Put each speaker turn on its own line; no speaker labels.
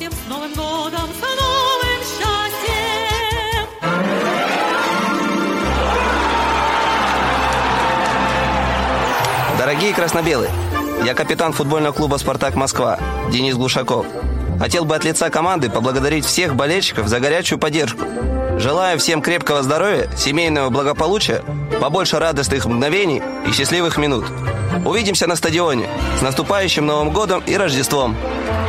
поздравим с Новым годом, с новым счастьем.
Дорогие красно-белые, я капитан футбольного клуба «Спартак Москва» Денис Глушаков. Хотел бы от лица команды поблагодарить всех болельщиков за горячую поддержку. Желаю всем крепкого здоровья, семейного благополучия, побольше радостных мгновений и счастливых минут. Увидимся на стадионе. С наступающим Новым годом и Рождеством!